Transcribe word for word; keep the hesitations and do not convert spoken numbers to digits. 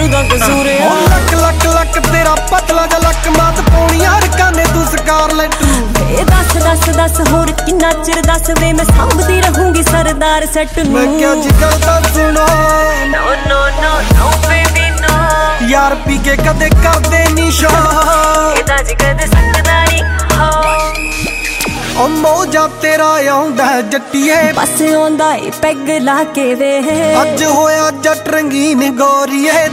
यारू दा कसूर है। ओ लक लक लक तेरा पतला जा लक मात पौनी यार काने तू स्कारलेट वे दस दस दस होर किन्ना चिर दस वे मैं सांभदी रहूंगी सरदार सेट नूं। मैं क्या जिगर दा सुनो no no no no baby no यार पी के कदे कर दे निशा एदा जिगर दे सकदा नहीं हो। ओ मौजा तेरा आउंदा जट्टिए बस आउंदा ए पैग ला के वे अज होया जट रंगीन गोरीए